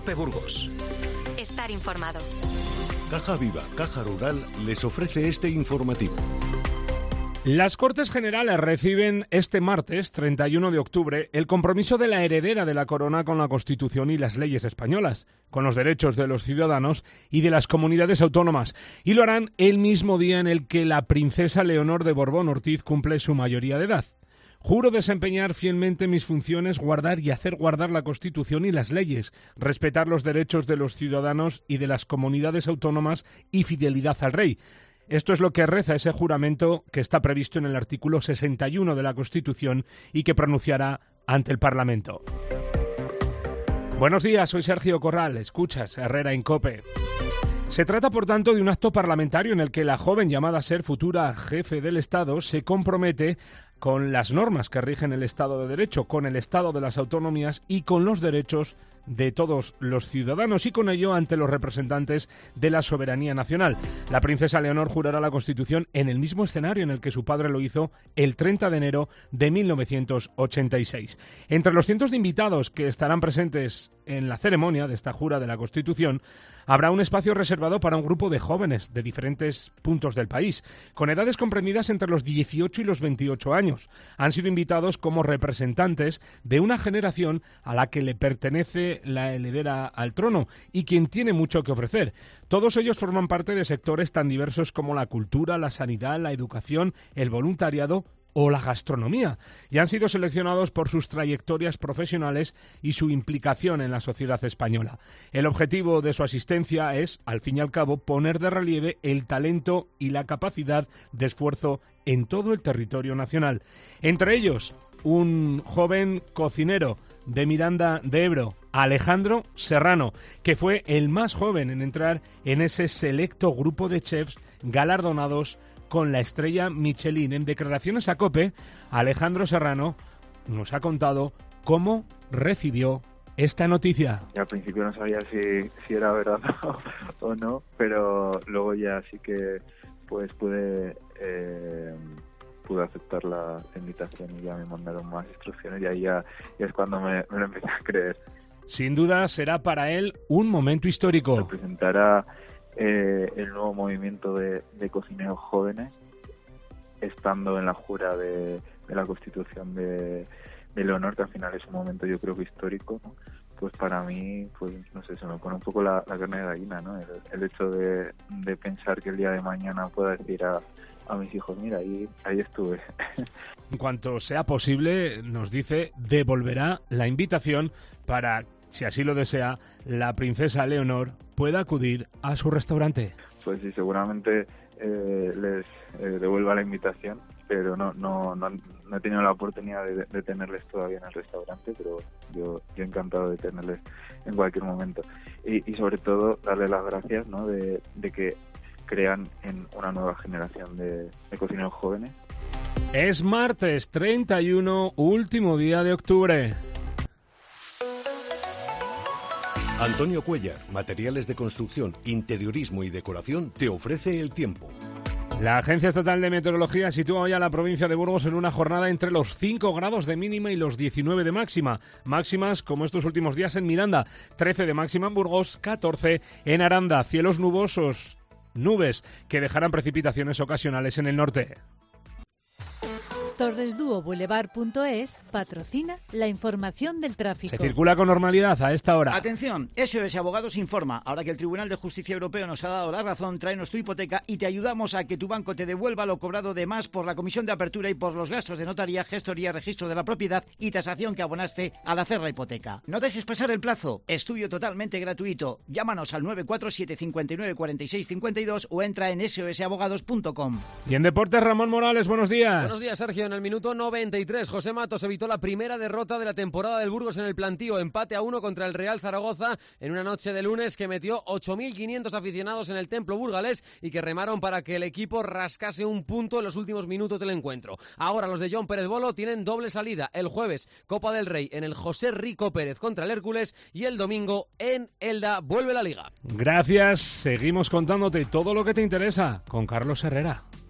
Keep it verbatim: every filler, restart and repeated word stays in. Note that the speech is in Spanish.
COPE Burgos. Estar informado. Caja Viva, Caja Rural, les ofrece este informativo. Las Cortes Generales reciben este martes, treinta y uno de octubre, el compromiso de la heredera de la corona con la Constitución y las leyes españolas, con los derechos de los ciudadanos y de las comunidades autónomas, y lo harán el mismo día en el que la princesa Leonor de Borbón-Ortiz cumple su mayoría de edad. Juro desempeñar fielmente mis funciones, guardar y hacer guardar la Constitución y las leyes, respetar los derechos de los ciudadanos y de las comunidades autónomas y fidelidad al rey. Esto es lo que reza ese juramento que está previsto en el artículo sesenta y uno de la Constitución y que pronunciará ante el Parlamento. Buenos días, soy Sergio Corral, escuchas Herrera en COPE. Se trata, por tanto, de un acto parlamentario en el que la joven llamada a ser futura jefe del Estado se compromete con las normas que rigen el Estado de Derecho, con el Estado de las autonomías y con los derechos de todos los ciudadanos y con ello ante los representantes de la soberanía nacional. La princesa Leonor jurará la Constitución en el mismo escenario en el que su padre lo hizo el treinta de enero de mil novecientos ochenta y seis. Entre los cientos de invitados que estarán presentes en la ceremonia de esta jura de la Constitución, habrá un espacio reservado para un grupo de jóvenes de diferentes puntos del país, con edades comprendidas entre los dieciocho y los veintiocho años. Han sido invitados como representantes de una generación a la que le pertenece la heredera al trono y quien tiene mucho que ofrecer. Todos ellos forman parte de sectores tan diversos como la cultura, la sanidad, la educación, el voluntariado o la gastronomía, y han sido seleccionados por sus trayectorias profesionales y su implicación en la sociedad española. El objetivo de su asistencia es, al fin y al cabo, poner de relieve el talento y la capacidad de esfuerzo en todo el territorio nacional. Entre ellos, un joven cocinero de Miranda de Ebro, Alejandro Serrano, que fue el más joven en entrar en ese selecto grupo de chefs galardonados con la estrella Michelin. En declaraciones a COPE, Alejandro Serrano nos ha contado cómo recibió esta noticia. Al principio no sabía si, si era verdad o no, pero luego ya sí que pues pude eh, pude aceptar la invitación y ya me mandaron más instrucciones y ahí ya, ya es cuando me, me lo empecé a creer. Sin duda será para él un momento histórico. Representará Eh, el nuevo movimiento de, de cocineros jóvenes, estando en la jura de, de la Constitución de, de Leonor, que al final es un momento yo creo que histórico, ¿no? Pues para mí, pues no sé, se me pone un poco la, la carne de gallina, ¿no? El, el hecho de, de pensar que el día de mañana pueda decir a, a mis hijos, mira, ahí, ahí estuve. En cuanto sea posible, nos dice, devolverá la invitación para, si así lo desea, la princesa Leonor pueda acudir a su restaurante. Pues sí, seguramente eh, les eh, devuelva la invitación, pero no no, no no he tenido la oportunidad de, de tenerles todavía en el restaurante, pero yo, yo encantado de tenerles en cualquier momento. Y, y sobre todo darle las gracias, ¿no? de, de que crean en una nueva generación de, de cocineros jóvenes. Es martes treinta y uno, último día de octubre. Antonio Cuellar, materiales de construcción, interiorismo y decoración, te ofrece el tiempo. La Agencia Estatal de Meteorología sitúa hoy a la provincia de Burgos en una jornada entre los cinco grados de mínima y los diecinueve de máxima. Máximas como estos últimos días en Miranda, trece de máxima en Burgos, catorce en Aranda. Cielos nubosos, nubes que dejarán precipitaciones ocasionales en el norte. Torresdúo Boulevard punto es patrocina la información del tráfico. Se circula con normalidad a esta hora. Atención, S O S Abogados informa. Ahora que el Tribunal de Justicia Europeo nos ha dado la razón, tráenos tu hipoteca y te ayudamos a que tu banco te devuelva lo cobrado de más por la comisión de apertura y por los gastos de notaría, gestoría, registro de la propiedad y tasación que abonaste al hacer la hipoteca. No dejes pasar el plazo. Estudio totalmente gratuito. Llámanos al nueve cuatro siete cinco nueve cuatro seis cinco dos o entra en S O S abogados punto com. Y en deportes, Ramón Morales, buenos días. Buenos días, Sergio. En el minuto noventa y tres, José Matos evitó la primera derrota de la temporada del Burgos en el plantío. Empate a uno contra el Real Zaragoza en una noche de lunes que metió ocho mil quinientos aficionados en el templo burgalés y que remaron para que el equipo rascase un punto en los últimos minutos del encuentro. Ahora los de John Pérez Bolo tienen doble salida. El jueves, Copa del Rey en el José Rico Pérez contra el Hércules y el domingo en Elda vuelve la Liga. Gracias. Seguimos contándote todo lo que te interesa con Carlos Herrera.